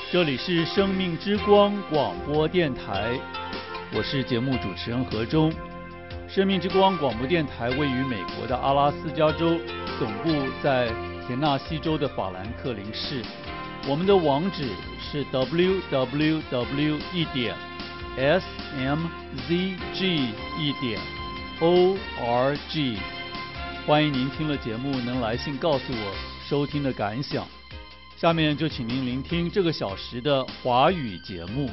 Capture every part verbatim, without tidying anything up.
这里是生命之光广播电台，我是节目主持人何忠。生命之光广播电台位于美国的阿拉斯加州，总部在田纳西州的法兰克林市。我们的网址是 double-u double-u double-u 一点 s m z g 一点 o r g。欢迎您听了节目能来信告诉我收听的感想。下面就请您聆听这个小时的华语节目。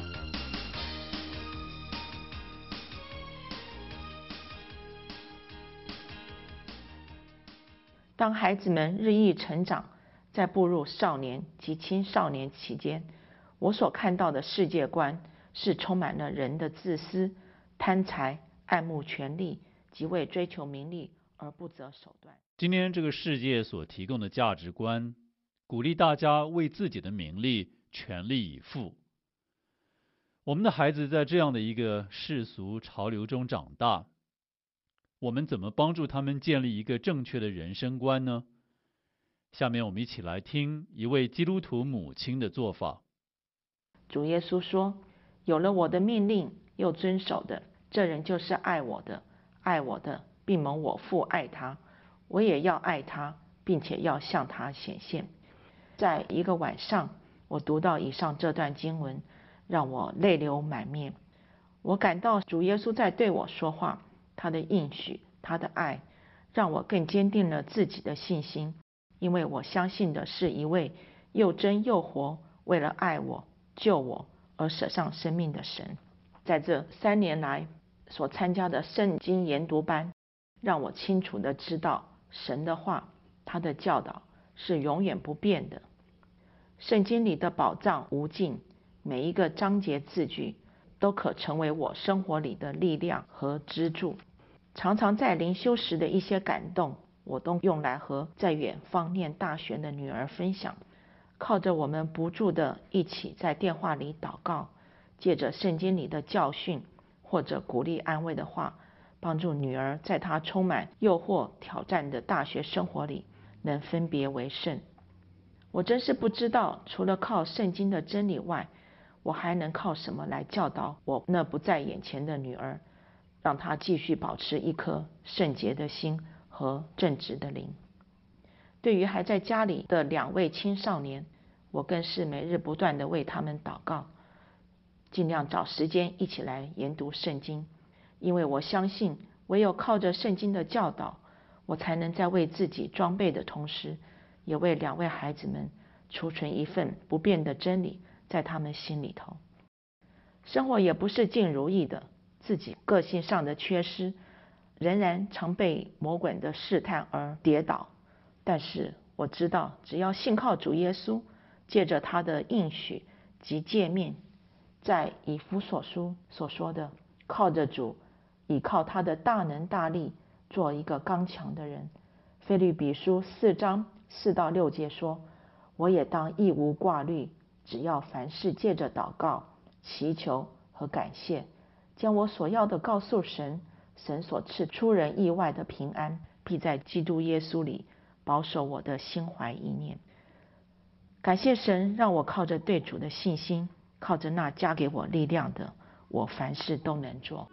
当孩子们日益成长，在步入少年及青少年期间，我所看到的世界观是充满了人的自私、贪财、爱慕权力及为追求名利而不择手段。 今天这个世界所提供的价值观，鼓励大家为自己的名利全力以赴。我们的孩子在这样的一个世俗潮流中长大，我们怎么帮助他们建立一个正确的人生观呢？下面我们一起来听一位基督徒母亲的做法。 主耶稣说，有了我的命令又遵守的，这人就是爱我的，爱我的并蒙我父爱他，我也要爱他，并且要向他显现。在一个晚上，我读到以上这段经文，让我泪流满面。我感到主耶稣在对我说话，他的应许，他的爱，让我更坚定了自己的信心，因为我相信的是一位又真又活，为了爱我、救我而舍上生命的神。在这三年来所参加的圣经研读班，让我清楚地知道神的话，他的教导是永远不变的。圣经里的宝藏无尽，每一个章节字句都可成为我生活里的力量和支柱。常常在灵修时的一些感动，我都用来和在远方念大学的女儿分享。靠着我们不住的一起在电话里祷告，借着圣经里的教训或者鼓励安慰的话，帮助女儿在她充满诱惑挑战的大学生活里能分别为圣。我真是不知道，除了靠圣经的真理外，我还能靠什么来教导我那不在眼前的女儿，让她继续保持一颗圣洁的心和正直的灵。对于还在家里的两位青少年，我更是每日不断地为他们祷告，尽量找时间一起来研读圣经，因为我相信唯有靠着圣经的教导，我才能在为自己装备的同时，也为两位孩子们储存一份不变的真理在他们心里头。生活也不是尽如意的，自己个性上的缺失，仍然常被魔鬼的试探而跌倒。但是我知道，只要信靠主耶稣，借着他的应许及诫命，在以弗所书所说的，靠着主，倚靠他的大能大力，做一个刚强的人。腓立比书四章四到六节说，我也当一无挂虑，只要凡事借着祷告、祈求和感谢，将我所要的告诉神，神所赐出人意外的平安，必在基督耶稣里保守我的心怀意念。感谢神，让我靠着对主的信心，靠着那加给我力量的，我凡事都能做。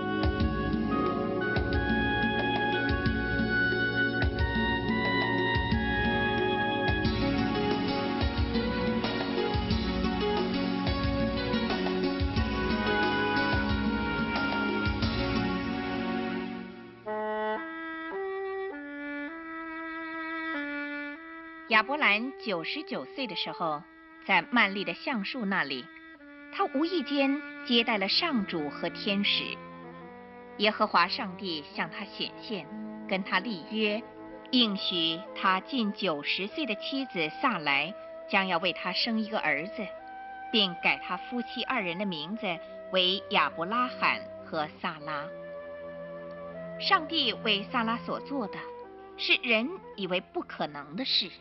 亚伯兰九十九岁的时候，在曼利的橡树那里，他无意间接待了上主和天使。耶和华上帝向他显现，跟他立约，应许他近九十岁的妻子萨莱将要为他生一个儿子，并改他夫妻二人的名字为亚伯拉罕和萨拉。上帝为萨拉所做的，是人以为不可能的事。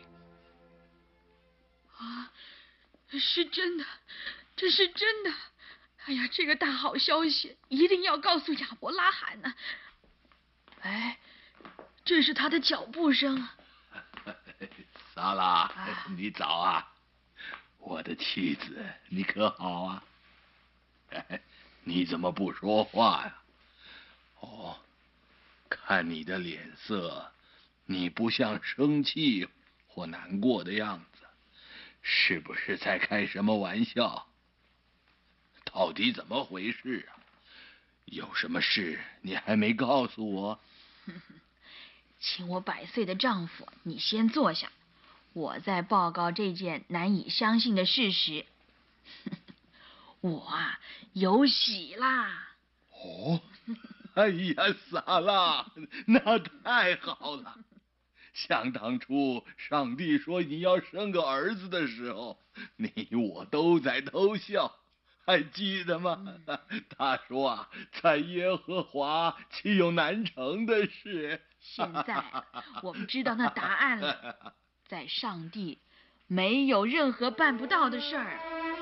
啊，是真的，这是真的！哎呀，这个大好消息一定要告诉亚伯拉罕呢、啊。哎，这是他的脚步声。 萨拉，你早啊！ 我的妻子，你可好啊？哎，你怎么不说话呀？哦，看你的脸色，你不像生气或难过的样子，是不是在开什么玩笑？到底怎么回事啊？有什么事你还没告诉我？ 请我百岁的丈夫，你先坐下，我再报告这件难以相信的事实。我啊，有喜啦！ 哦，哎呀，萨拉，那太好了！想当初上帝说你要生个儿子的时候，你我都在偷笑，还记得吗？他说啊，在耶和华岂有难成的事？ 现在我们知道那答案了，在上帝没有任何办不到的事儿。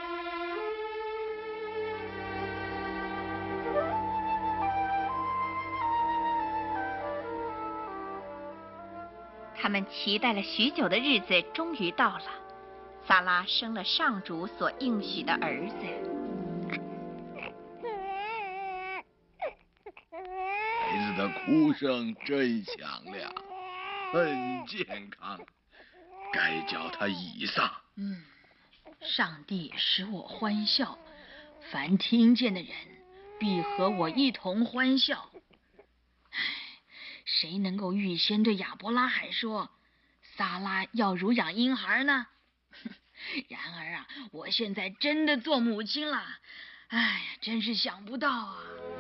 他们期待了许久的日子终于到了，撒拉生了上主所应许的儿子。 孩子的哭声真响亮，很健康，该叫他以撒。 嗯，上帝使我欢笑，凡听见的人必和我一同欢笑。唉，谁能够预先对亚伯拉罕说，撒拉要乳养婴孩呢？然而啊，我现在真的做母亲了，哎呀，真是想不到啊！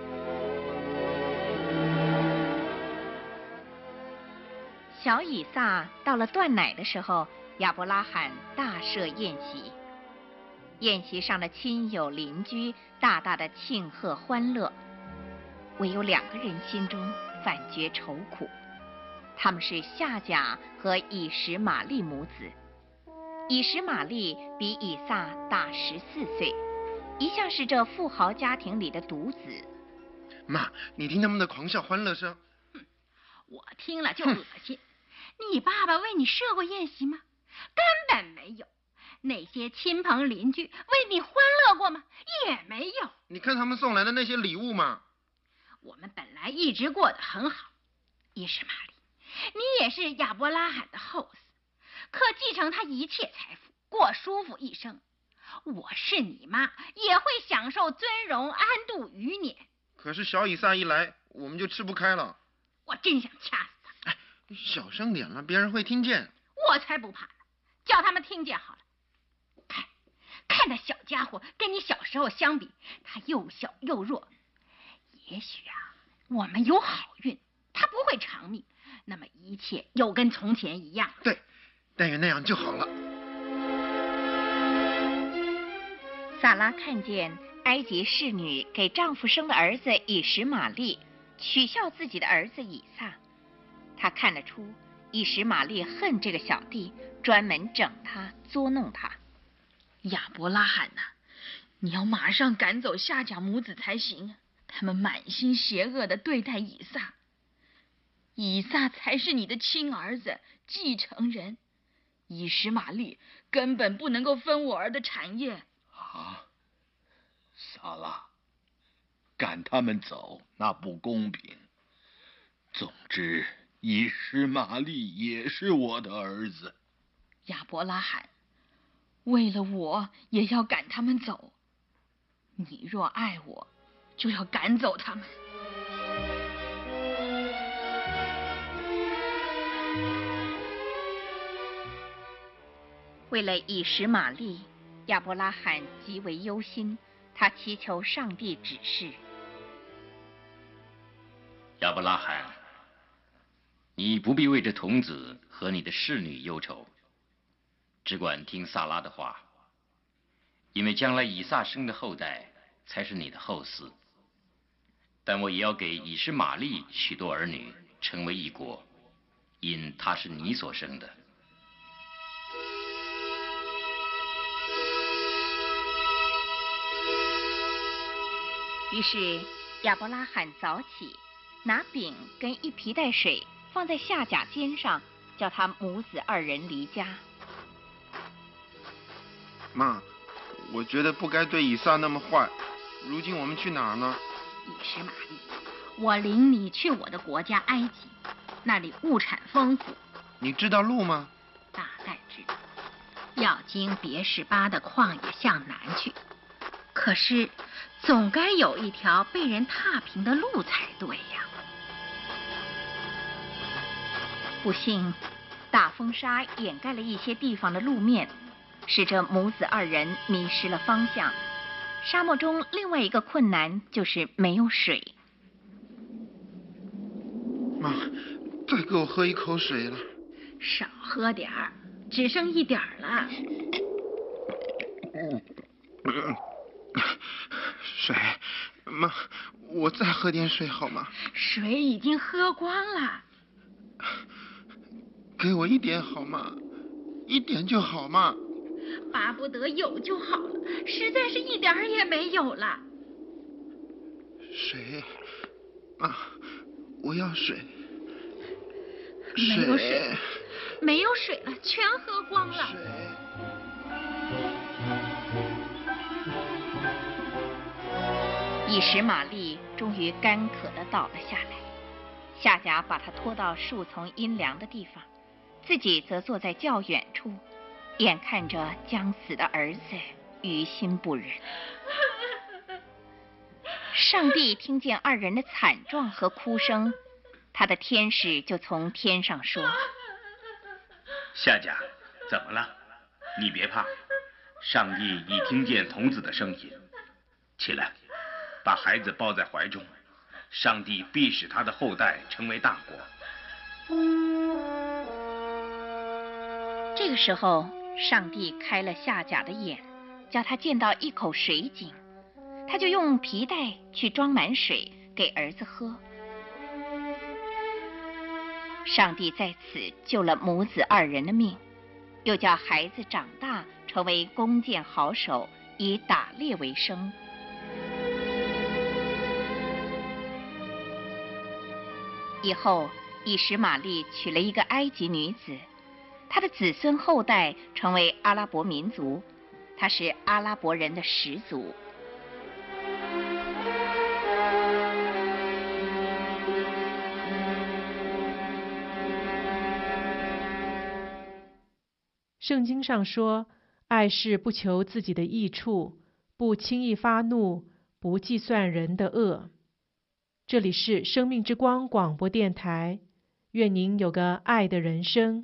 小以撒到了断奶的时候，亚伯拉罕大设宴席。宴席上的亲友邻居大大的庆贺欢乐，唯有两个人心中反觉愁苦，他们是夏甲和以实玛利母子。以实玛利比以撒大十四岁，一向是这富豪家庭里的独子。 妈，你听他们的狂笑欢乐声。 哼，我听了就恶心。你爸爸为你设过宴席吗？根本没有。那些亲朋邻居为你欢乐过吗？也没有。 你看他们送来的那些礼物嘛。 我们本来一直过得很好。以实玛利，你也是亚伯拉罕的后嗣，可继承他一切财富，过舒服一生。我是你妈，也会享受尊荣，安度余年。 可是小以撒一来，我们就吃不开了。 我真想掐死他！ 哎，小声点了，别人会听见。 我才不怕呢，叫他们听见好了。看，看那小家伙跟你小时候相比，他又小又弱。也许啊，我们有好运，他不会长命，那么一切又跟从前一样。 对，但愿那样就好了。 萨拉看见埃及侍女给丈夫生的儿子以实玛利取笑自己的儿子以撒，她看得出以实玛利恨这个小弟，专门整他捉弄他。 亚伯拉罕呐、啊，你要马上赶走夏甲母子才行，他们满心邪恶地对待以撒。以撒才是你的亲儿子，继承人，以实玛利根本不能够分我儿的产业。 啊，萨拉，赶他们走那不公平。总之，以实玛利也是我的儿子。 亚伯拉罕，为了我也要赶他们走。你若爱我，就要赶走他们。 为了以实玛利，亚伯拉罕极为忧心，他祈求上帝指示。 亚伯拉罕，你不必为这童子和你的侍女忧愁，只管听萨拉的话，因为将来以撒生的后代才是你的后嗣。但我也要给以实玛利许多儿女，成为一国，因他是你所生的。 于是亚伯拉罕早起，拿饼跟一皮带水放在夏甲肩上，叫他母子二人离家。 妈，我觉得不该对以撒那么坏。如今我们去哪儿呢？ 以实玛利，我领你去我的国家埃及，那里物产丰富。 你知道路吗？ 大概知道，要经别是巴的旷野向南去。可是，总该有一条被人踏平的路才对呀。 不幸，大风沙掩盖了一些地方的路面，使这母子二人迷失了方向。沙漠中另外一个困难就是没有水。 妈，再给我喝一口水了。 少喝点儿，只剩一点儿了。 水，妈，我再喝点水好吗？ 水已经喝光了。 给我一点好吗？一点就好嘛。 巴不得有就好了，实在是一点儿也没有了。 水，妈，我要水。 没有水，没有水了，全喝光了。 水。 以实玛利终于干渴地倒了下来，夏甲把他拖到树丛阴凉的地方，自己则坐在较远处，眼看着将死的儿子，于心不忍。上帝听见二人的惨状和哭声，他的天使就从天上说： 夏甲，怎么了？你别怕，上帝已听见童子的声音。起来，把孩子抱在怀中，上帝必使他的后代成为大国。 这个时候，上帝开了夏甲的眼，叫他见到一口水井，他就用皮带去装满水给儿子喝。上帝在此救了母子二人的命，又叫孩子长大成为弓箭好手，以打猎为生。以后，以实玛利娶了一个埃及女子，他的子孙后代成为阿拉伯民族，他是阿拉伯人的始祖。 圣经上说，爱是不求自己的益处，不轻易发怒，不计算人的恶。这里是生命之光广播电台，愿您有个爱的人生。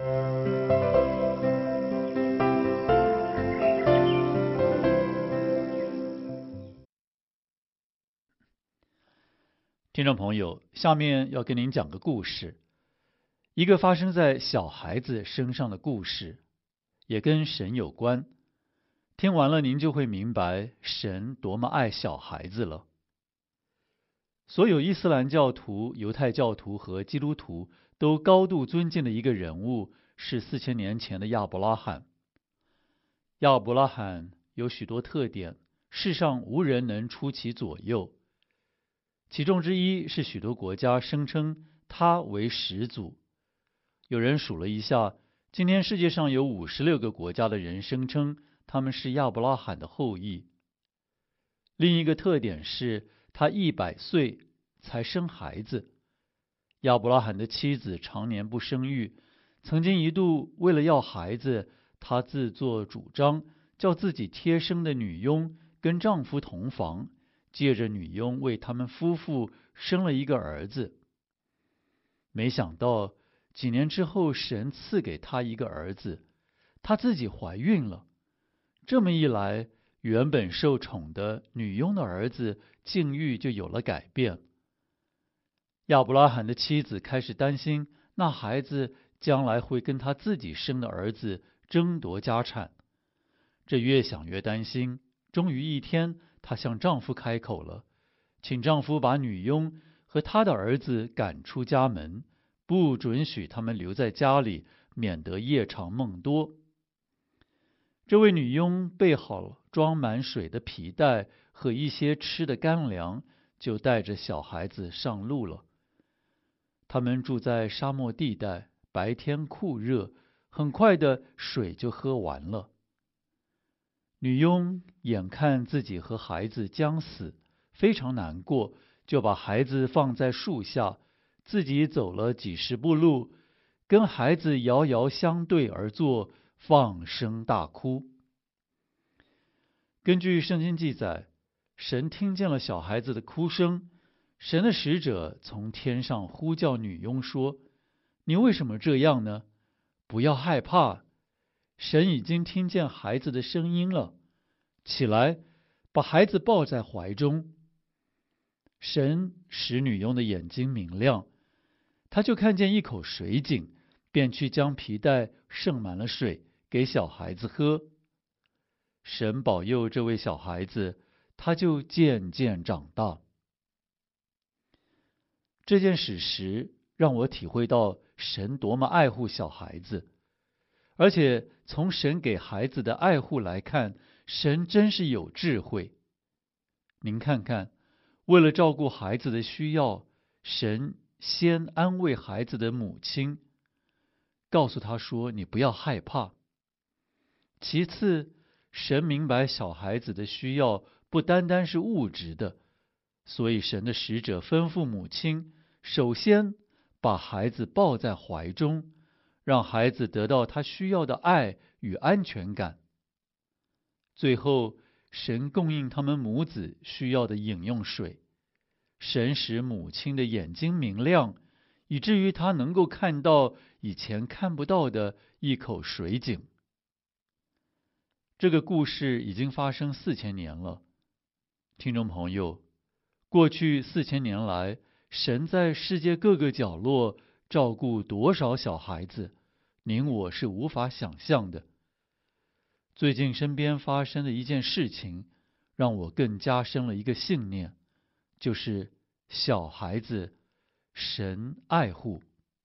听众朋友，下面要跟您讲个故事，一个发生在小孩子身上的故事，也跟神有关。听完了，您就会明白神多么爱小孩子了。所有伊斯兰教徒、犹太教徒和基督徒都高度尊敬的一个人物是四千年前的亚伯拉罕。亚伯拉罕有许多特点，世上无人能出其左右。其中之一是许多国家声称他为始祖。有人数了一下，今天世界上有五十六个国家的人声称他们是亚伯拉罕的后裔。另一个特点是他一百岁才生孩子。亚伯拉罕的妻子常年不生育，曾经一度为了要孩子，她自作主张，叫自己贴身的女佣跟丈夫同房，借着女佣为他们夫妇生了一个儿子。没想到几年之后，神赐给她一个儿子，她自己怀孕了。这么一来，原本受宠的女佣的儿子境遇就有了改变。亚伯拉罕的妻子开始担心，那孩子将来会跟他自己生的儿子争夺家产。这越想越担心，终于一天，她向丈夫开口了，请丈夫把女佣和他的儿子赶出家门，不准许他们留在家里，免得夜长梦多。这位女佣备好了装满水的皮带和一些吃的干粮，就带着小孩子上路了。他们住在沙漠地带，白天酷热，很快的水就喝完了。 女佣眼看自己和孩子将死，非常难过，就把孩子放在树下，自己走了几十步路，跟孩子遥遥相对而坐，放声大哭。根据圣经记载，神听见了小孩子的哭声，神的使者从天上呼叫女佣说：“你为什么这样呢？不要害怕，神已经听见孩子的声音了。起来，把孩子抱在怀中。”神使女佣的眼睛明亮，她就看见一口水井，便去将皮带盛满了水给小孩子喝。神保佑这位小孩子，他就渐渐长大。这件史实让我体会到神多么爱护小孩子，而且从神给孩子的爱护来看，神真是有智慧。您看看，为了照顾孩子的需要，神先安慰孩子的母亲，告诉他说：“你不要害怕。”其次，神明白小孩子的需要不单单是物质的，所以神的使者吩咐母亲，首先把孩子抱在怀中，让孩子得到他需要的爱与安全感。最后，神供应他们母子需要的饮用水。神使母亲的眼睛明亮，以至于她能够看到以前看不到的一口水井。这个故事已经发生四千年了。听众朋友，过去四千年来，神在世界各个角落照顾多少小孩子，您我是无法想象的。最近身边发生的一件事情，让我更加深了一个信念，就是小孩子，神爱护。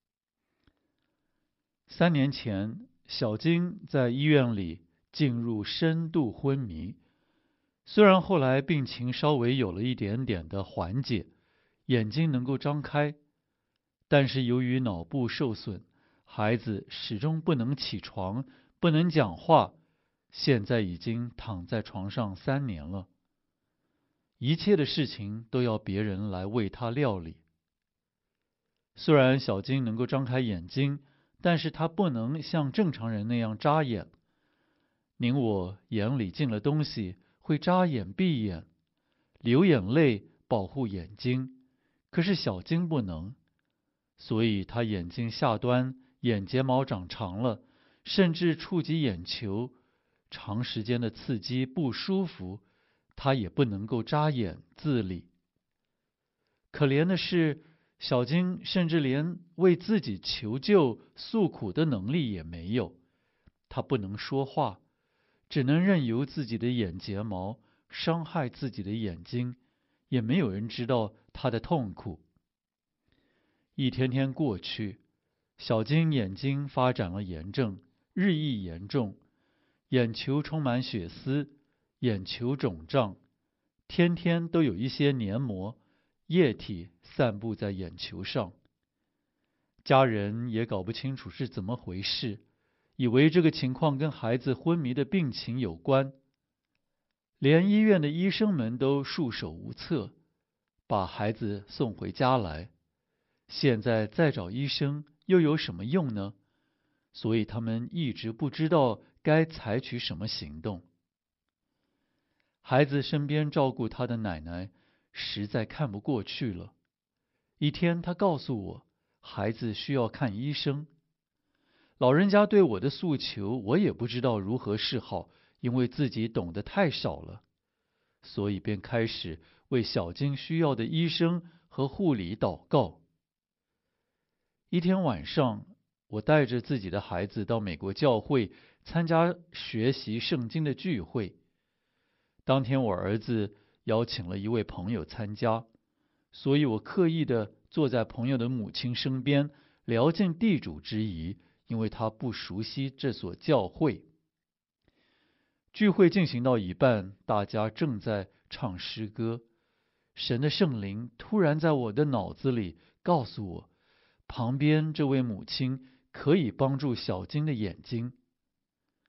三年前，小金在医院里进入深度昏迷，虽然后来病情稍微有了一点点的缓解，眼睛能够张开，但是由于脑部受损，孩子始终不能起床，不能讲话，现在已经躺在床上三年了。一切的事情都要别人来为他料理。虽然小金能够张开眼睛，但是他不能像正常人那样眨眼。您我眼里进了东西，会眨眼闭眼，流眼泪保护眼睛，可是小金不能，所以他眼睛下端眼睫毛长长了，甚至触及眼球，长时间的刺激不舒服，他也不能够眨眼自理。可怜的是，小金甚至连为自己求救诉苦的能力也没有，他不能说话，只能任由自己的眼睫毛伤害自己的眼睛，也没有人知道他的痛苦。一天天过去，小金眼睛发展了炎症，日益严重，眼球充满血丝，眼球肿胀，天天都有一些黏膜、液体散布在眼球上。家人也搞不清楚是怎么回事，以为这个情况跟孩子昏迷的病情有关，连医院的医生们都束手无策，把孩子送回家来。现在再找医生又有什么用呢？所以他们一直不知道该采取什么行动。孩子身边照顾他的奶奶实在看不过去了。一天，他告诉我，孩子需要看医生。老人家对我的诉求，我也不知道如何是好，因为自己懂得太少了，所以便开始为小金需要的医生和护理祷告。一天晚上，我带着自己的孩子到美国教会参加学习圣经的聚会。当天我儿子邀请了一位朋友参加，所以我刻意的坐在朋友的母亲身边，聊尽地主之谊，因为他不熟悉这所教会。聚会进行到一半，大家正在唱诗歌，神的圣灵突然在我的脑子里告诉我，旁边这位母亲可以帮助小金的眼睛。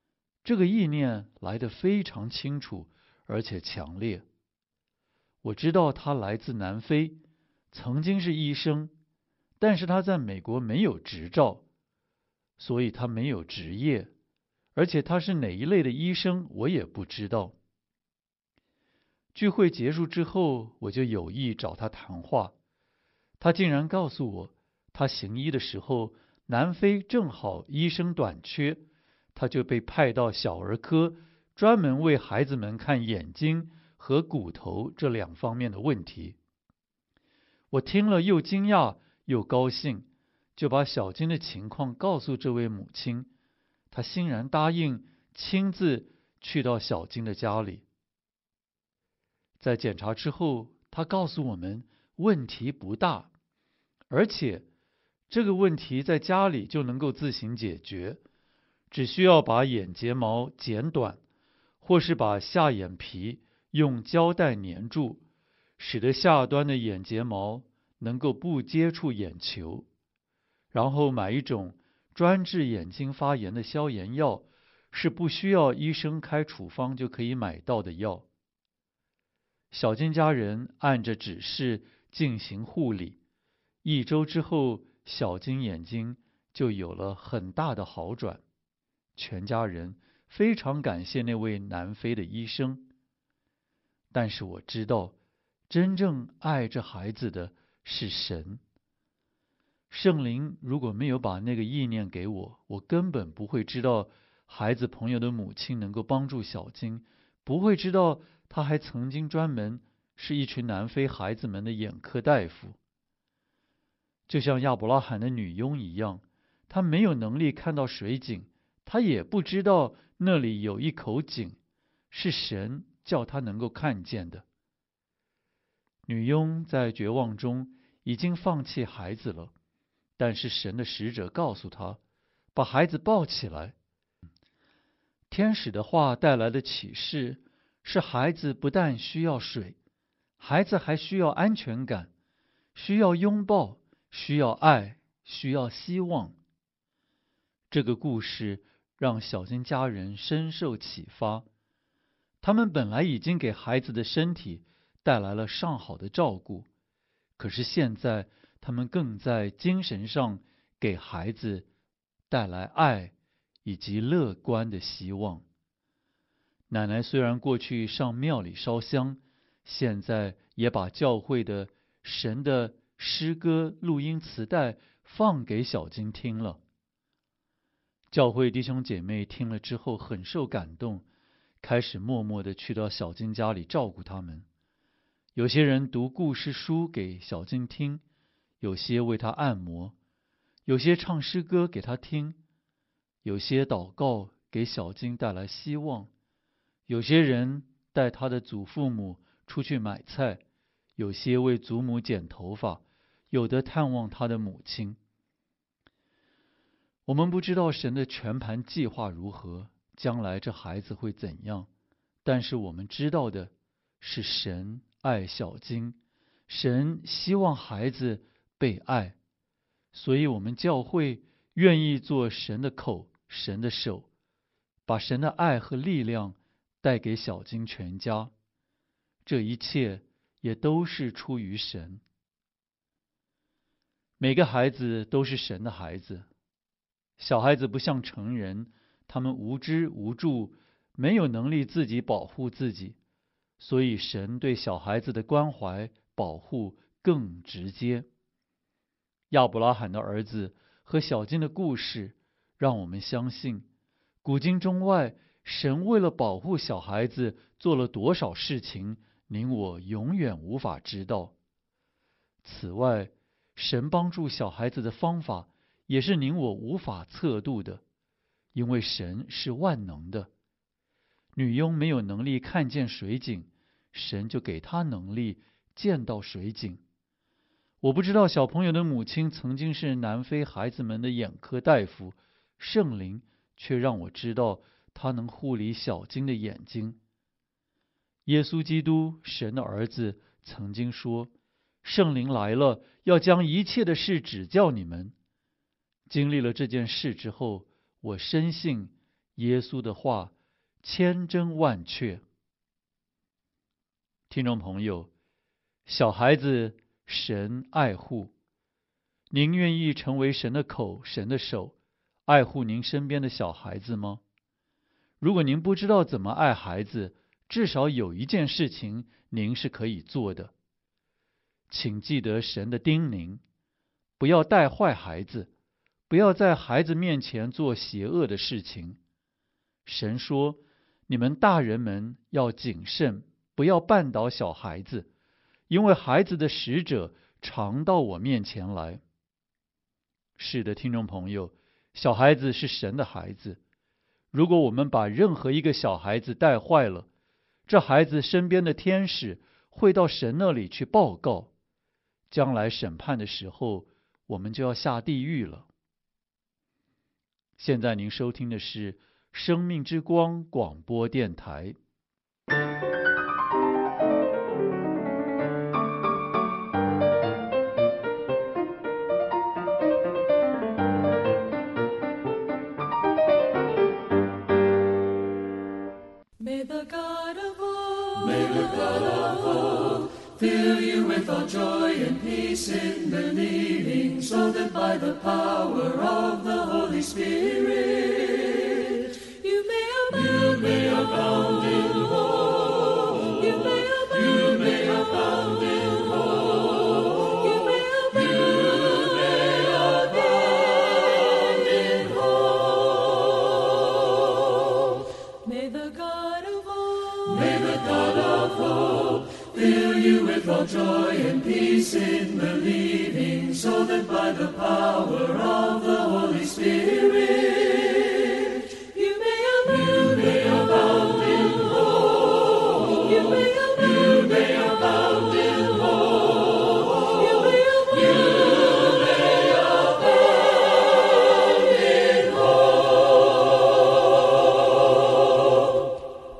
这个意念来得非常清楚，而且强烈。我知道他来自南非，曾经是医生，但是他在美国没有执照，所以他没有职业，而且他是哪一类的医生，我也不知道。聚会结束之后，我就有意找他谈话，他竟然告诉我，他行医的时候，南非正好医生短缺，他就被派到小儿科，专门为孩子们看眼睛和骨头这两方面的问题。我听了又惊讶又高兴，就把小金的情况告诉这位母亲，她欣然答应亲自去到小金的家里。在检查之后，他告诉我们问题不大，而且这个问题在家里就能够自行解决，只需要把眼睫毛剪短，或是把下眼皮用胶带粘住，使得下端的眼睫毛能够不接触眼球，然后买一种专治眼睛发炎的消炎药，是不需要医生开处方就可以买到的药。小金家人按着指示进行护理，一周之后，小金眼睛就有了很大的好转。全家人非常感谢那位南非的医生。但是我知道，真正爱这孩子的是神。圣灵如果没有把那个意念给我，我根本不会知道孩子朋友的母亲能够帮助小金，不会知道他还曾经专门是一群南非孩子们的眼科大夫。就像亚伯拉罕的女佣一样，她没有能力看到水井，她也不知道那里有一口井，是神叫她能够看见的。女佣在绝望中已经放弃孩子了，但是神的使者告诉她，把孩子抱起来。天使的话带来的启示是，孩子不但需要水，孩子还需要安全感，需要拥抱，需要爱，需要希望。这个故事让小金家人深受启发，他们本来已经给孩子的身体带来了上好的照顾，可是现在他们更在精神上给孩子带来爱以及乐观的希望。奶奶虽然过去上庙里烧香，现在也把教会的神的诗歌录音磁带放给小金听了。教会弟兄姐妹听了之后很受感动，开始默默地去到小金家里照顾他们。有些人读故事书给小金听，有些为他按摩，有些唱诗歌给他听，有些祷告给小金带来希望，有些人带他的祖父母出去买菜，有些为祖母剪头发，有的探望他的母亲。我们不知道神的全盘计划如何，将来这孩子会怎样，但是我们知道的是，神爱小金，神希望孩子被爱，所以我们教会愿意做神的口，神的手，把神的爱和力量带给小金全家。这一切也都是出于神。每个孩子都是神的孩子。小孩子不像成人，他们无知无助，没有能力自己保护自己，所以神对小孩子的关怀保护更直接。亚伯拉罕的儿子和小金的故事让我们相信，古今中外，神为了保护小孩子做了多少事情，您我永远无法知道。此外，神帮助小孩子的方法也是您我无法测度的，因为神是万能的。女佣没有能力看见水井，神就给她能力见到水井。我不知道小朋友的母亲曾经是南非孩子们的眼科大夫，圣灵却让我知道他能护理小金的眼睛。耶稣基督，神的儿子，曾经说，圣灵来了，要将一切的事指教你们。经历了这件事之后，我深信耶稣的话千真万确。听众朋友，小孩子神爱护，您愿意成为神的口、神的手，爱护您身边的小孩子吗？如果您不知道怎么爱孩子，至少有一件事情您是可以做的，请记得神的叮咛，不要带坏孩子，不要在孩子面前做邪恶的事情。神说，你们大人们要谨慎，不要绊倒小孩子，因为孩子的使者常到我面前来。是的，听众朋友，小孩子是神的孩子。如果我们把任何一个小孩子带坏了，这孩子身边的天使会到神那里去报告，将来审判的时候，我们就要下地狱了。现在您收听的是生命之光广播电台。 May the God of hope, may the God of hope fill you with all joy and peace in believing, so that by the power of the Holy Spirit you may abound, you may abound in hope, you may abound, you may abound in hope, you may abound, you may abound in hope. May the God of hope, may the God of hope fill you with all joy and peace in believing, so that by the power of the Holy Spirit you may abound, you may abound in hope, you may abound, you may abound in hope, you may abound, you may abound in hope.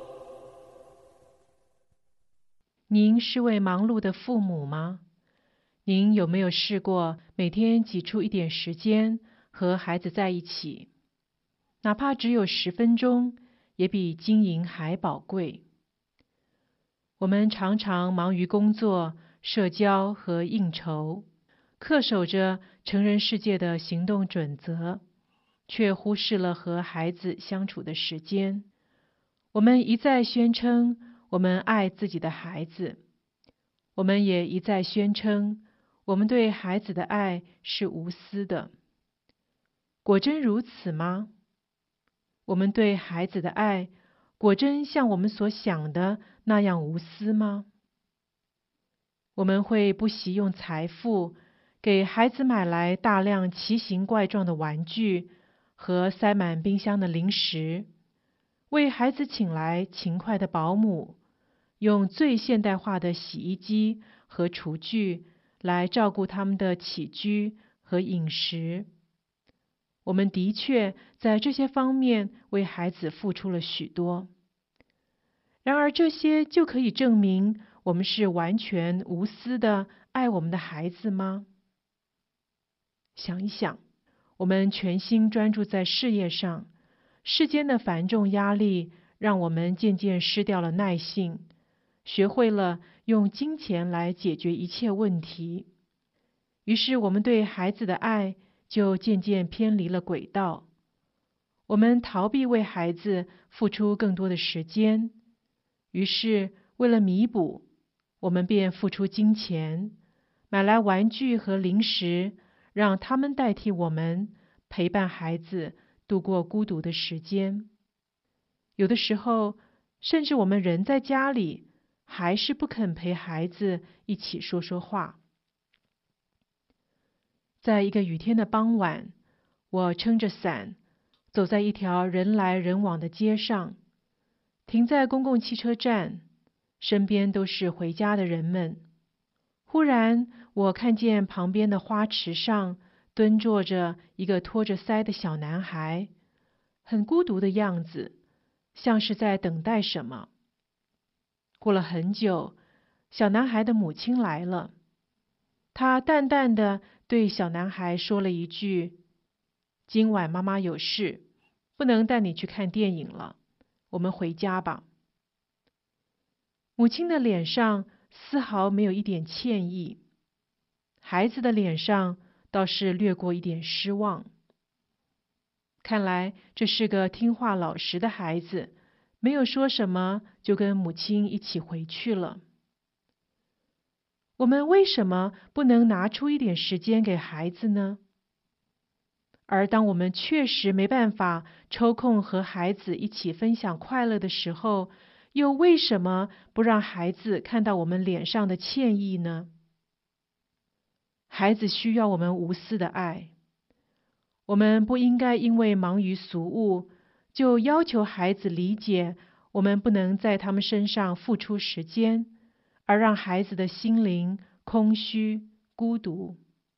您是位忙碌的父母吗？您有没有试过每天挤出一点时间和孩子在一起？哪怕只有十分钟，也比金银还宝贵。我们常常忙于工作、社交和应酬，恪守着成人世界的行动准则，却忽视了和孩子相处的时间。我们一再宣称我们爱自己的孩子，我们也一再宣称我们对孩子的爱是无私的。果真如此吗？我们对孩子的爱果真像我们所想的那样无私吗？我们会不惜用财富给孩子买来大量奇形怪状的玩具和塞满冰箱的零食，为孩子请来勤快的保姆，用最现代化的洗衣机和厨具来照顾他们的起居和饮食。我们的确在这些方面为孩子付出了许多。然而这些就可以证明我们是完全无私的爱我们的孩子吗？想一想，我们全心专注在事业上，世间的繁重压力让我们渐渐失掉了耐性，学会了用金钱来解决一切问题。于是我们对孩子的爱就渐渐偏离了轨道。我们逃避为孩子付出更多的时间，于是为了弥补，我们便付出金钱，买来玩具和零食，让他们代替我们陪伴孩子度过孤独的时间。有的时候，甚至我们人在家里，还是不肯陪孩子一起说说话。在一个雨天的傍晚，我撑着伞，走在一条人来人往的街上，停在公共汽车站，身边都是回家的人们。忽然，我看见旁边的花池上蹲坐着一个托着腮的小男孩，很孤独的样子，像是在等待什么。过了很久，小男孩的母亲来了，她淡淡的对小男孩说了一句：“今晚妈妈有事， 不能带你去看电影了，我们回家吧。”母亲的脸上丝毫没有一点歉意，孩子的脸上倒是掠过一点失望。看来这是个听话老实的孩子，没有说什么，就跟母亲一起回去了。我们为什么不能拿出一点时间给孩子呢？而当我们确实没办法抽空和孩子一起分享快乐的时候，又为什么不让孩子看到我们脸上的歉意呢？孩子需要我们无私的爱，我们不应该因为忙于俗务，就要求孩子理解我们不能在他们身上付出时间，而让孩子的心灵空虚、孤独。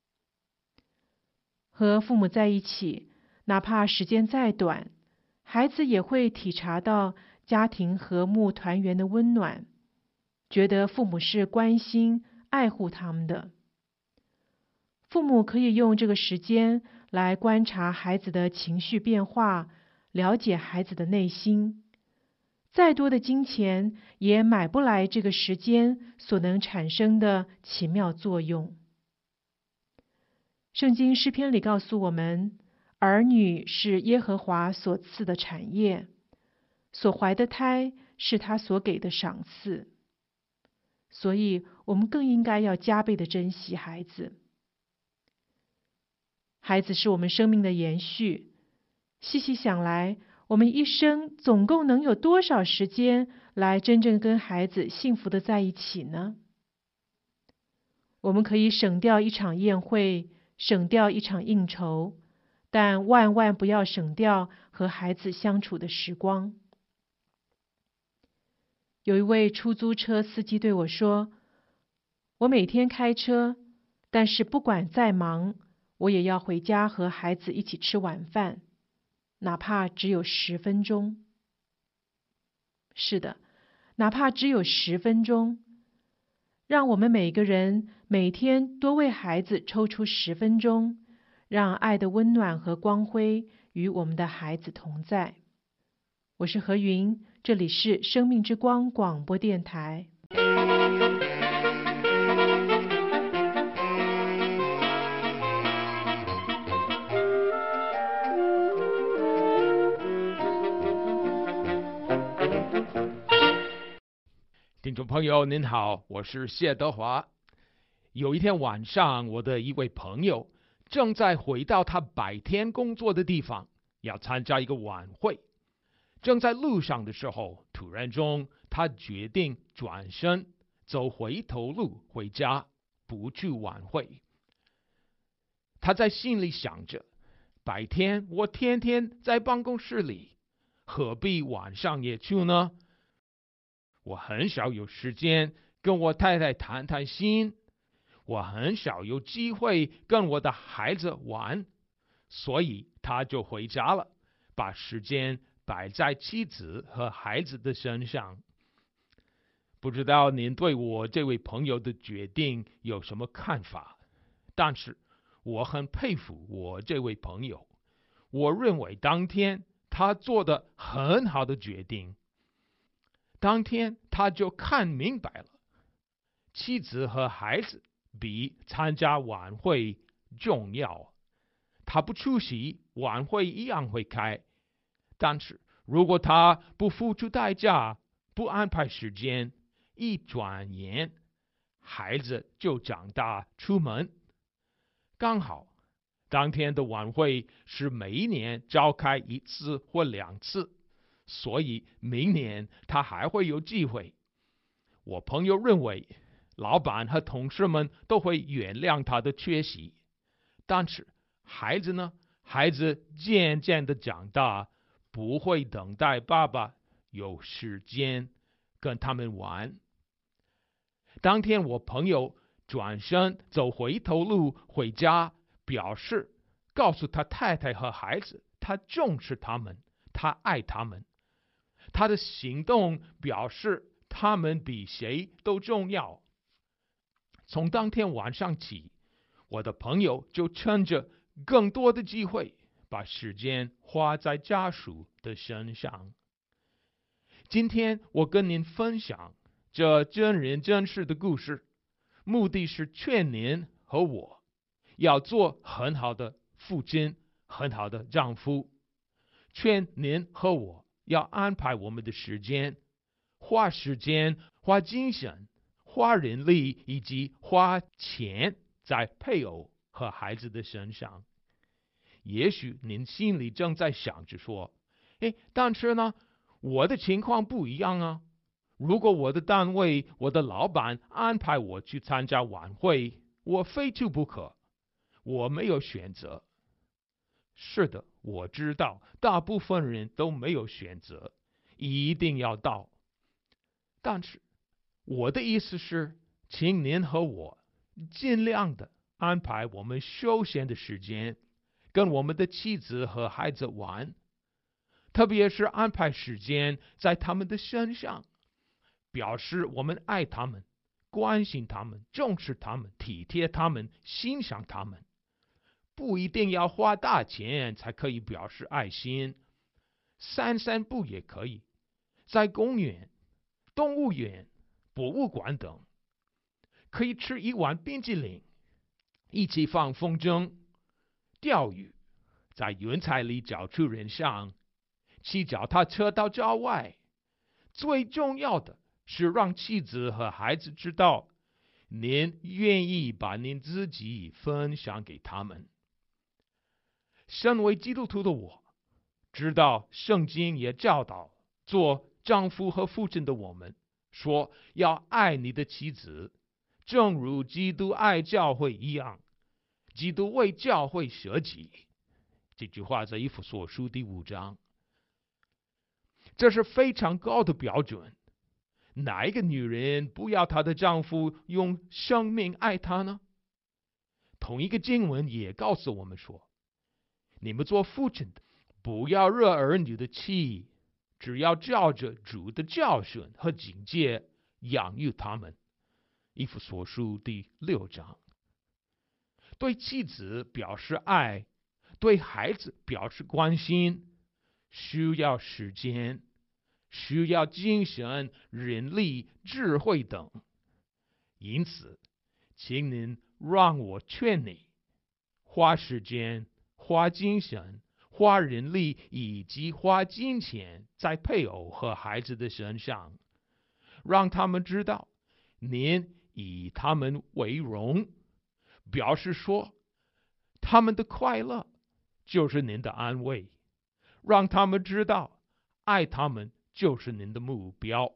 和父母在一起，哪怕时间再短，孩子也会体察到家庭和睦团圆的温暖，觉得父母是关心、爱护他们的。父母可以用这个时间来观察孩子的情绪变化，了解孩子的内心。再多的金钱也买不来这个时间所能产生的奇妙作用。圣经诗篇里告诉我们，儿女是耶和华所赐的产业，所怀的胎是他所给的赏赐。所以我们更应该要加倍的珍惜孩子。孩子是我们生命的延续，细细想来，我们一生总共能有多少时间来真正跟孩子幸福的在一起呢？我们可以省掉一场宴会，省掉一场应酬，但万万不要省掉和孩子相处的时光。有一位出租车司机对我说，我每天开车，但是不管再忙，我也要回家和孩子一起吃晚饭，哪怕只有十分钟。是的，哪怕只有十分钟，让我们每个人每天多为孩子抽出十分钟，让爱的温暖和光辉与我们的孩子同在。我是何云，这里是生命之光广播电台。 听众朋友您好，我是谢德华。有一天晚上，我的一位朋友正在回到他白天工作的地方，要参加一个晚会。正在路上的时候，突然中他决定转身走回头路回家，不去晚会。他在心里想着，白天我天天在办公室里，何必晚上也去呢？我很少有时间跟我太太谈谈心，我很少有机会跟我的孩子玩，所以他就回家了，把时间摆在妻子和孩子的身上。不知道您对我这位朋友的决定有什么看法？但是我很佩服我这位朋友，我认为当天他做的很好的决定。当天他就看明白了，妻子和孩子比参加晚会重要。他不出席，晚会一样会开。但是如果他不付出代价，不安排时间，一转眼孩子就长大出门。刚好当天的晚会是每一年召开一次或两次，所以明年他还会有机会。我朋友认为老板和同事们都会原谅他的缺席，但是孩子呢？孩子渐渐的长大，不会等待爸爸有时间跟他们玩。当天我朋友转身走回头路回家，表示告诉他太太和孩子，他重视他们，他爱他们。他的行动表示他们比谁都重要。从当天晚上起，我的朋友就趁着更多的机会， 把时间花在家属的身上。今天我跟您分享这真人真事的故事，目的是劝您和我要做很好的父亲，很好的丈夫。劝您和我要安排我们的时间，花时间、花精神、花人力以及花钱在配偶和孩子的身上。也许您心里正在想着说，哎，但是呢，我的情况不一样啊。如果我的单位、我的老板安排我去参加晚会，我非去不可，我没有选择。是的，我知道大部分人都没有选择，一定要到。但是我的意思是，请您和我尽量的安排我们休闲的时间，跟我们的妻子和孩子玩，特别是安排时间在他们的身上，表示我们爱他们，关心他们，重视他们，体贴他们，欣赏他们。不一定要花大钱才可以表示爱心，散散步也可以，在公园、动物园、博物馆等，可以吃一碗冰淇淋，一起放风筝、钓鱼，在云彩里找出人像，骑脚踏车到郊外。最重要的是让妻子和孩子知道，您愿意把您自己分享给他们。身为基督徒的我，知道圣经也教导做丈夫和父亲的我们，说要爱你的妻子，正如基督爱教会一样。基督为教会舍己，这句话在以弗所书第五章。这是非常高的标准。哪一个女人不要她的丈夫用生命爱她呢？同一个经文也告诉我们说，你们做父亲的，不要惹儿女的气，只要照着主的教训和警戒养育他们。以弗所书第六章。对妻子表示爱，对孩子表示关心，需要时间，需要精神、人力、智慧等。因此，请您让我劝你，花时间、花精神、花人力以及花金钱在配偶和孩子的身上，让他们知道您以他们为荣，表示说他们的快乐就是您的安慰，让他们知道爱他们就是您的目标。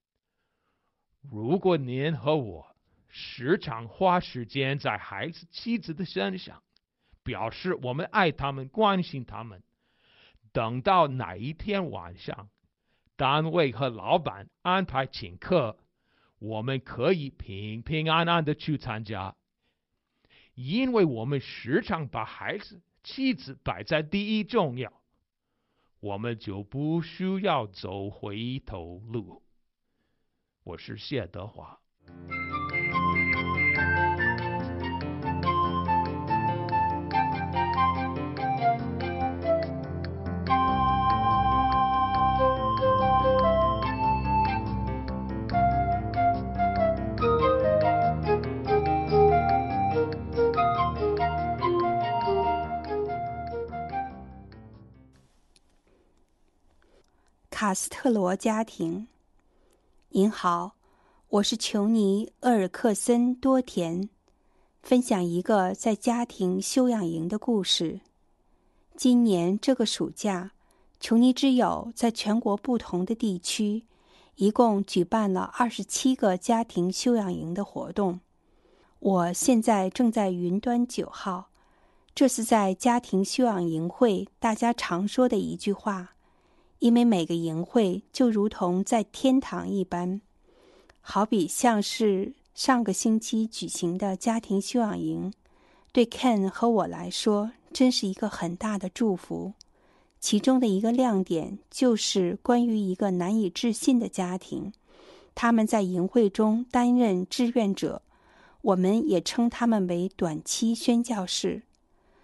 如果您和我时常花时间在孩子、妻子的身上，表示我们爱他们，关心他们，等到哪一天晚上，单位和老板安排请客，我们可以平平安安的去参加。因为我们时常把孩子、妻子摆在第一重要，我们就不需要走回头路。我是谢德华。 卡斯特罗家庭。您好，我是琼尼·厄尔克森·多田，分享一个在家庭休养营的故事。今年这个暑假，琼尼之友在全国不同的地区，一共举办了二十七个家庭休养营的活动。我现在正在云端九号，这是在家庭休养营会大家常说的一句话。因为每个营会就如同在天堂一般，好比像是上个星期举行的家庭休养营，对 Ken 和我来说真是一个很大的祝福。其中的一个亮点就是关于一个难以置信的家庭，他们在营会中担任志愿者，我们也称他们为短期宣教士。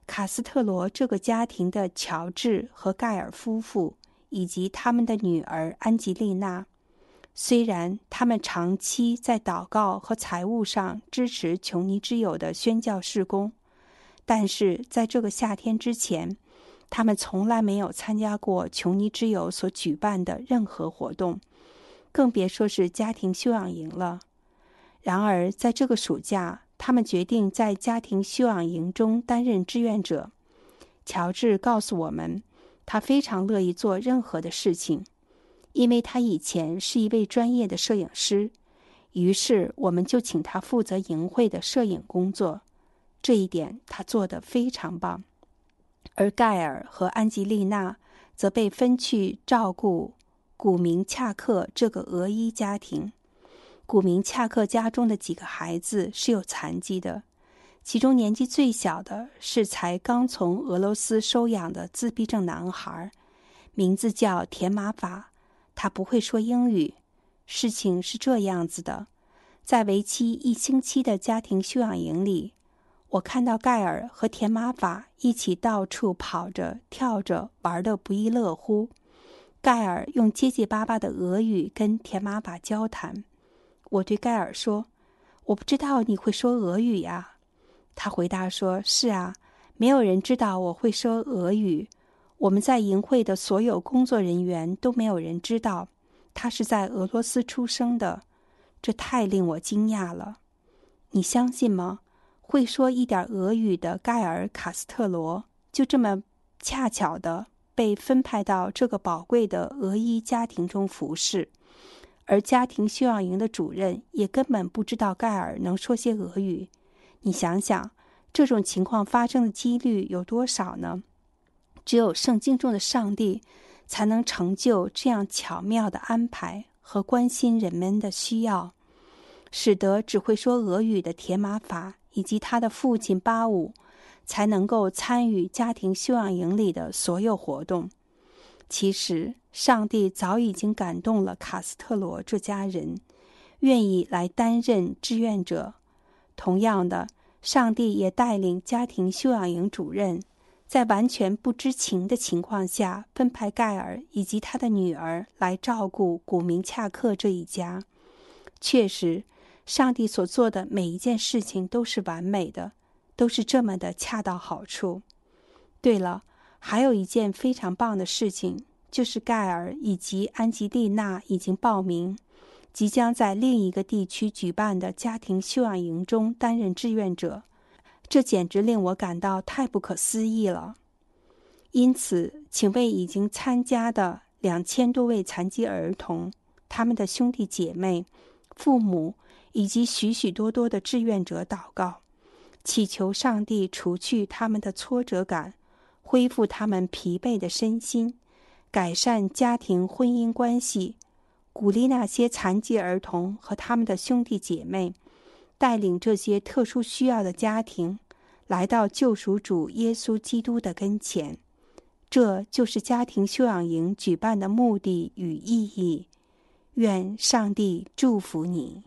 卡斯特罗这个家庭的乔治和盖尔夫妇以及他们的女儿安吉丽娜，虽然他们长期在祷告和财务上支持琼尼之友的宣教事工，但是在这个夏天之前，他们从来没有参加过琼尼之友所举办的任何活动，更别说是家庭休养营了。然而在这个暑假，他们决定在家庭休养营中担任志愿者。乔治告诉我们，他非常乐意做任何的事情，因为他以前是一位专业的摄影师，于是我们就请他负责营会的摄影工作，这一点他做得非常棒。而盖尔和安吉丽娜则被分去照顾古明恰克这个俄裔家庭。古明恰克家中的几个孩子是有残疾的，其中年纪最小的是才刚从俄罗斯收养的自闭症男孩，名字叫田马法，他不会说英语。事情是这样子的，在为期一星期的家庭休养营里，我看到盖尔和田马法一起到处跑着跳着，玩得不亦乐乎。盖尔用结结巴巴的俄语跟田马法交谈。我对盖尔说，我不知道你会说俄语呀。他回答说，是啊，没有人知道我会说俄语，我们在营会的所有工作人员都没有人知道他是在俄罗斯出生的，这太令我惊讶了。你相信吗？会说一点俄语的盖尔·卡斯特罗就这么恰巧的被分派到这个宝贵的俄裔家庭中服侍，而家庭休养营的主任也根本不知道盖尔能说些俄语。你想想，这种情况发生的几率有多少呢？只有圣经中的上帝才能成就这样巧妙的安排和关心人们的需要，使得只会说俄语的铁马法以及他的父亲巴武才能够参与家庭休养营里的所有活动。其实上帝早已经感动了卡斯特罗这家人，愿意来担任志愿者。同样的，上帝也带领家庭休养营主任在完全不知情的情况下分派盖尔以及他的女儿来照顾古明恰克这一家。确实，上帝所做的每一件事情都是完美的，都是这么的恰到好处。对了，还有一件非常棒的事情，就是盖尔以及安吉丽娜已经报名，即将在另一个地区举办的家庭休养营中担任志愿者。这简直令我感到太不可思议了。因此，请为已经参加的两千多位残疾儿童、他们的兄弟姐妹、父母以及许许多多的志愿者祷告，祈求上帝除去他们的挫折感，恢复他们疲惫的身心，改善家庭婚姻关系，鼓励那些残疾儿童和他们的兄弟姐妹，带领这些特殊需要的家庭来到救赎主耶稣基督的跟前。这就是家庭休养营举办的目的与意义。愿上帝祝福你。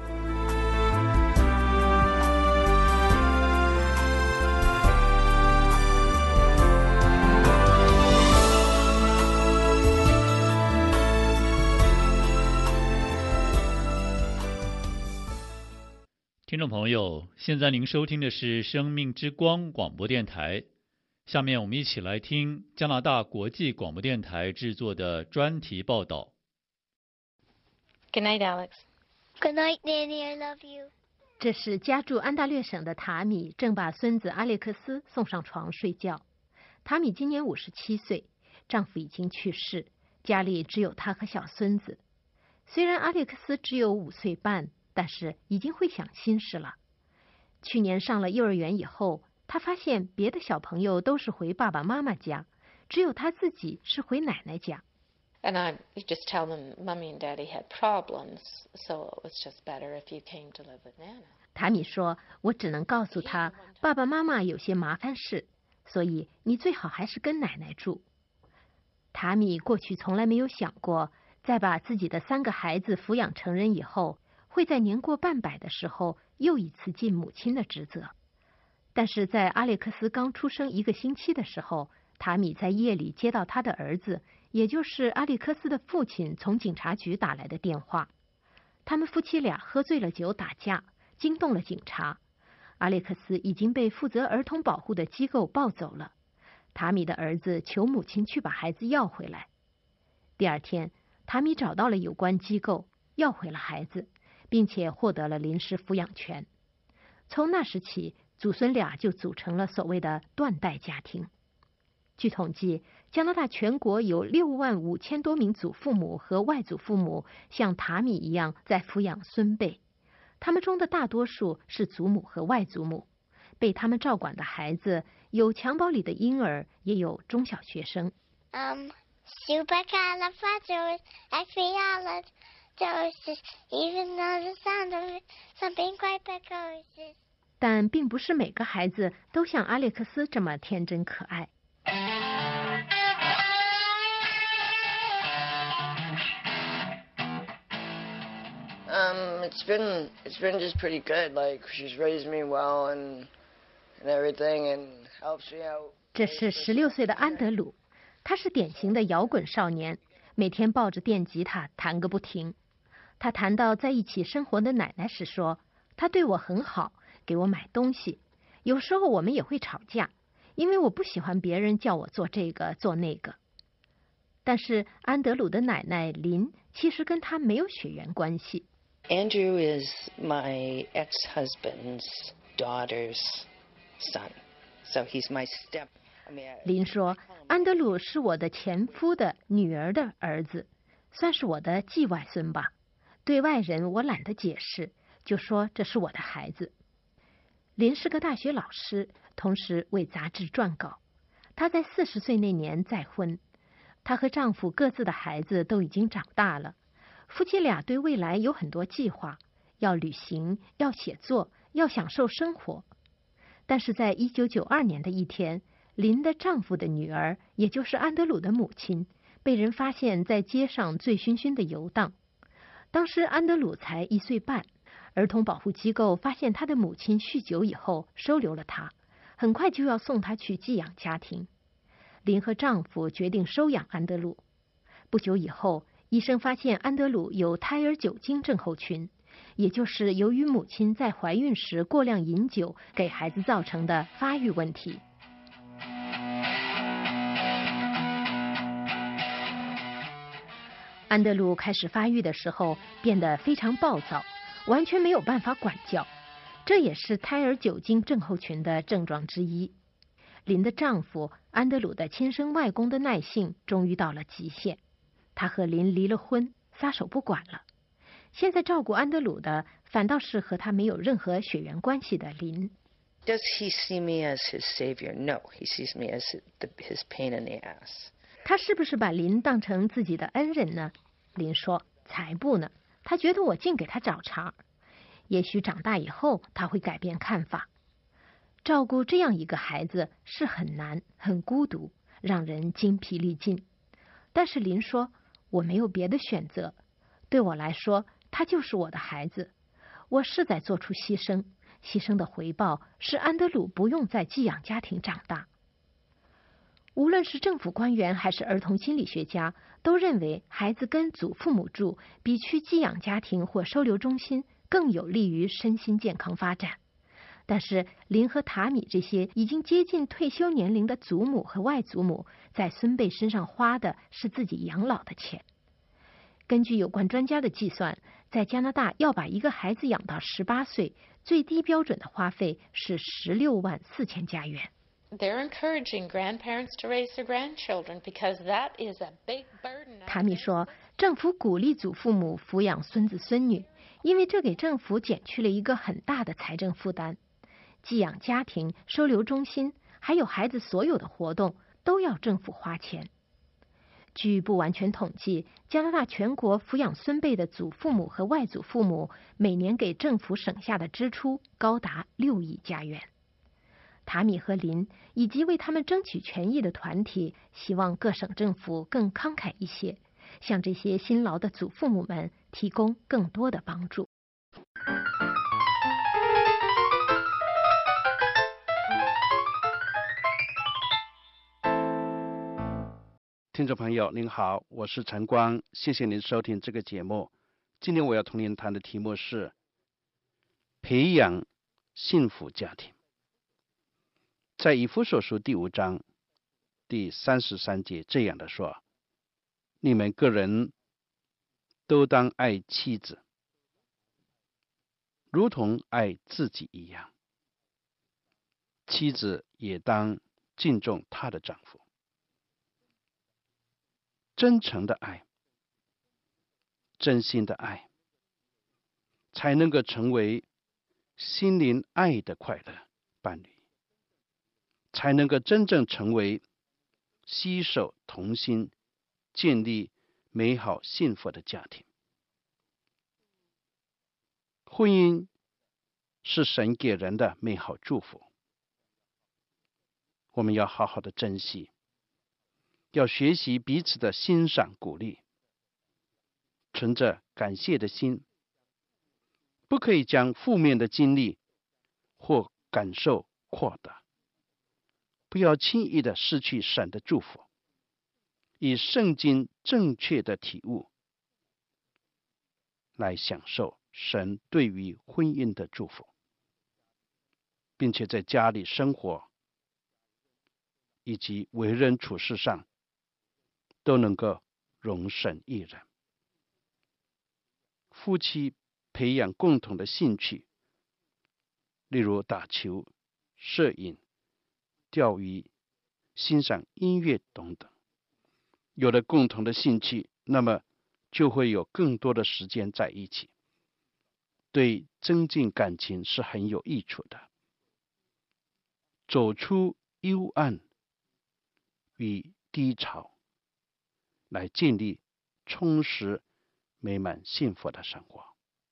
听众朋友，现在您收听的是生命之光广播电台。下面我们一起来听加拿大国际广播电台制作的专题报道。 Good night, Alex. Good night, Nanny. I love you. 这是家住安大略省的塔米正把孙子阿列克斯送上床睡觉。塔米今年五十七岁，丈夫已经去世，家里只有她和小孙子。虽然阿列克斯只有五岁半，但是已经会想心事了。去年上了幼儿园以后，他发现别的小朋友都是回爸爸妈妈家，只有他自己是回奶奶家。 And I just tell them Mommy and Daddy had problems, so it was just better if you came to live with Nana. 塔米说，我只能告诉他，爸爸妈妈有些麻烦事，所以你最好还是跟奶奶住。塔米过去从来没有想过，在把自己的三个孩子抚养成人以后，会在年过半百的时候又一次尽母亲的职责。 但是在阿列克斯刚出生一个星期的时候，塔米在夜里接到他的儿子，也就是阿历克斯的父亲从警察局打来的电话。他们夫妻俩喝醉了酒打架，惊动了警察。阿列克斯已经被负责儿童保护的机构抱走了。塔米的儿子求母亲去把孩子要回来。第二天，塔米找到了有关机构，要回了孩子，并且获得了临时抚养权。从那时起，祖孙俩就组成了所谓的断代家庭。据统计，加拿大全国有六万五千多名祖父母和外祖父母像塔米一样在抚养孙辈，他们中的大多数是祖母和外祖母。被他们照管的孩子有襁褓里的婴儿，也有中小学生。 Um, supercalifragilisticexpialidocious, even though the sound of it something quite precocious. 但并不是每个孩子都像阿列克斯这么天真可爱。 Um, it's been it's been just pretty good. Like she's raised me well and and everything, and helps me out. 这是十六岁的安德鲁，他是典型的摇滚少年，每天抱着电吉他弹个不停。他谈到在一起生活的奶奶时说：“他对我很好，给我买东西。有时候我们也会吵架，因为我不喜欢别人叫我做这个做那个。”但是安德鲁的奶奶林其实跟他没有血缘关系。 Andrew is my ex-husband's daughter's son, so he's my step. 林说，安德鲁是我的前夫的女儿的儿子，算是我的继外孙吧。对外人我懒得解释，就说这是我的孩子。林是个大学老师，同时为杂志撰稿。她在四十岁那年再婚，她和丈夫各自的孩子都已经长大了。夫妻俩对未来有很多计划，要旅行，要写作，要享受生活。但是在一九九二年的一天，林的丈夫的女儿，也就是安德鲁的母亲，被人发现在街上醉醺醺的游荡。当时安德鲁才一岁半，儿童保护机构发现他的母亲酗酒以后，收留了他，很快就要送他去寄养家庭。林和丈夫决定收养安德鲁。不久以后，医生发现安德鲁有胎儿酒精症候群，也就是由于母亲在怀孕时过量饮酒给孩子造成的发育问题。安德鲁开始发育的时候变得非常暴躁，完全没有办法管教，这也是胎儿酒精症候群的症状之一。林的丈夫安德鲁的亲生外公的耐性终于到了极限，他和林离了婚，撒手不管了。现在照顾安德鲁的反倒是和他没有任何血缘关系的林。 Does he see me as his savior? No, he sees me as his pain in the ass. 他是不是把林当成自己的恩人呢？林说：“才不呢，他觉得我净给他找茬。也许长大以后他会改变看法。照顾这样一个孩子是很难，很孤独，让人精疲力尽。但是林说，我没有别的选择，对我来说，他就是我的孩子。我是在做出牺牲，牺牲的回报是安德鲁不用在寄养家庭长大。”无论是政府官员还是儿童心理学家，都认为孩子跟祖父母住比去寄养家庭或收留中心更有利于身心健康发展。但是林和塔米这些已经接近退休年龄的祖母和外祖母，在孙辈身上花的是自己养老的钱。根据有关专家的计算，在加拿大要把一个孩子养到十八岁，最低标准的花费是十六万四千加元。 They're encouraging grandparents to raise their grandchildren because that is a big burden. 塔米说，政府鼓励祖父母抚养孙子孙女，因为这给政府减去了一个很大的财政负担。寄养家庭、收留中心，还有孩子所有的活动，都要政府花钱。据不完全统计，加拿大全国抚养孙辈的祖父母和外祖父母每年给政府省下的支出高达六亿加元。塔米和林以及为他们争取权益的团体希望各省政府更慷慨一些，向这些辛劳的祖父母们提供更多的帮助。 听众朋友您好，我是陈光，谢谢您收听这个节目。今天我要同您谈的题目是培养幸福家庭。在以弗所书第五章第三十三节这样的说，你们个人都当爱妻子，如同爱自己一样，妻子也当敬重她的丈夫。真诚的爱，真心的爱，才能够成为心灵爱的快乐伴侣，才能够真正成为携手同心建立美好幸福的家庭。婚姻是神给人的美好祝福，我们要好好的珍惜，要学习彼此的欣赏鼓励，存着感谢的心，不可以将负面的经历或感受扩大，不要轻易的失去神的祝福，以圣经正确的体悟来享受神对于婚姻的祝福，并且在家里生活以及为人处事上都能够容神一人。夫妻培养共同的兴趣，例如打球、摄影、钓鱼、欣赏音乐等等。有了共同的兴趣，那么就会有更多的时间在一起，对增进感情是很有益处的。走出幽暗与低潮，来建立充实美满幸福的生活。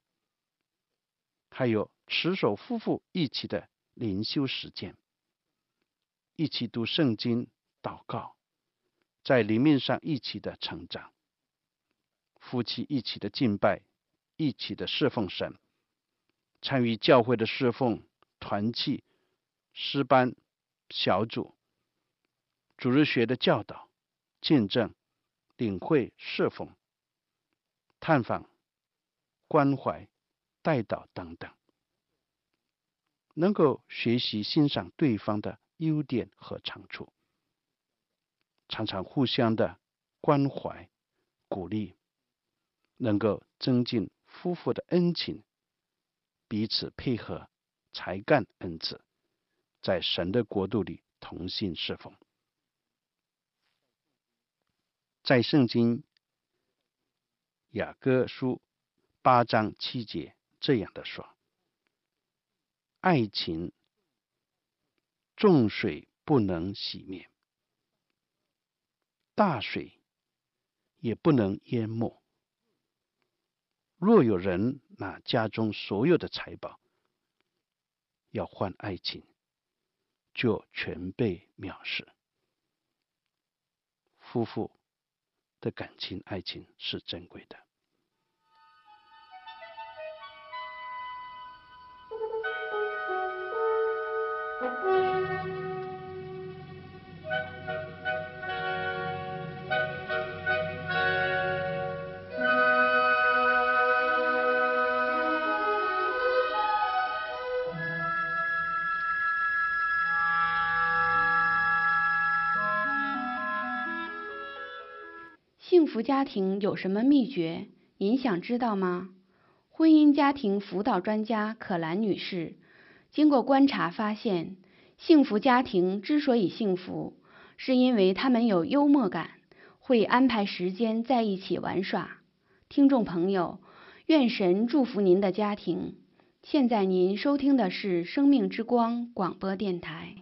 还有持守夫妇一起的灵修实践，一起读圣经、祷告，在灵命上一起的成长，夫妻一起的敬拜，一起的侍奉神，参与教会的侍奉、团契、诗班、小组、主日学的教导、见证、领会、侍奉、探访、关怀、代祷等等，能够学习欣赏对方的优点和长处，常常互相的关怀、鼓励，能够增进夫妇的恩情，彼此配合，才干恩赐，在神的国度里同心侍奉。在圣经雅歌书八章七节这样的说，爱情众水不能洗灭，大水也不能淹没。若有人拿家中所有的财宝要换爱情，就全被藐视。夫妇的感情爱情是珍贵的。 幸福家庭有什么秘诀？您想知道吗？婚姻家庭辅导专家可兰女士经过观察发现，幸福家庭之所以幸福，是因为他们有幽默感，会安排时间在一起玩耍。听众朋友，愿神祝福您的家庭。现在您收听的是生命之光广播电台。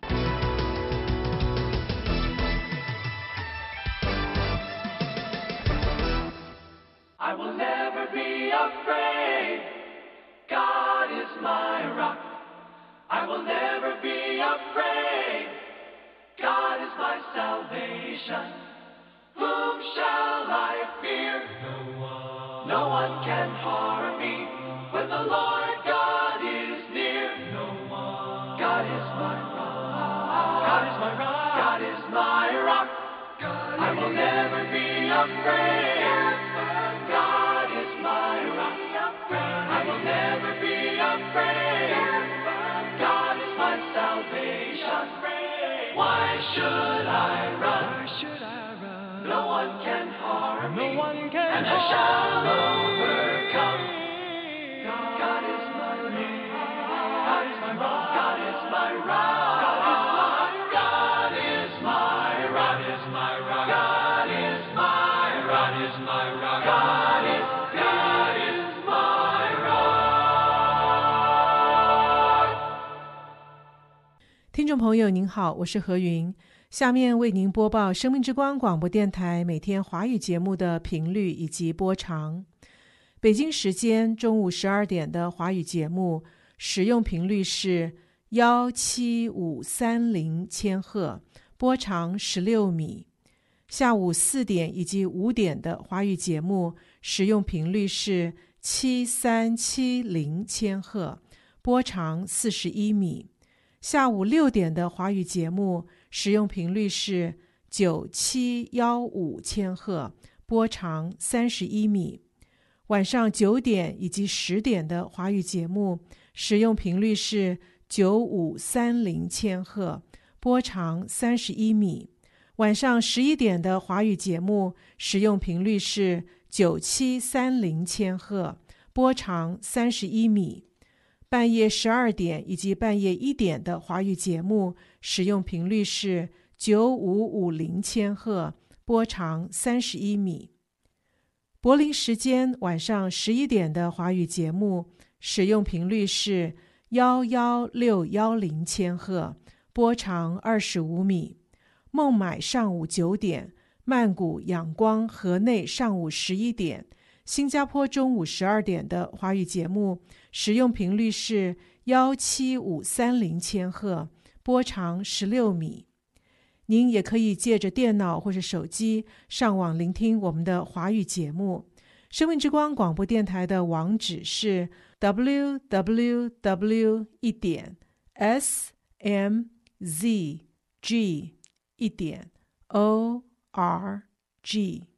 I will never be afraid. God is my rock. I will never be afraid. God is my salvation. Whom shall I fear? No one. No one can harm me when the Lord God is near. No one. God is my rock. God is my rock. God is my rock. God is I will never be afraid. God is my rock. I will never be afraid. God is my salvation. Why should I run? Why should I run? No one can harm me. No one can and I shall overcome. God is my rock. God is my rock. God is my rock. God is my rock. God is my rock. God is my rock. God is my rock. God is God is my rock. 听众朋友您好，我是何云，下面为您播报生命之光广播电台每天华语节目的频率以及播长。北京时间中午十二点的华语节目使用频率是一七五三零千赫，波长十六米。下午四点以及五点的华语节目使用频率是七三七零千赫，波长四十一米。下午六点的华语节目使用频率是九七一五千赫，波长三十一米。晚上九点以及十点的华语节目使用频率是九五三零千赫，波长三十一米。晚上十一点的华语节目使用频率是九七三零千赫，波长三十一米。半夜十二点以及半夜一点的华语节目使用频率是九五五零千赫，波长三十一米。柏林时间晚上十一点的华语节目使用频率是一一六一零千赫，波长二十五米。孟买上午九点，曼谷、仰光、河内上午十一点，新加坡中午十二点的华语节目使用频率是一七五三零千赫，波长十六米。您也可以借着电脑或者手机上网聆听我们的华语节目。生命之光广播电台的网址是 double-u double-u double-u 一点 s m z g 一点 o r g。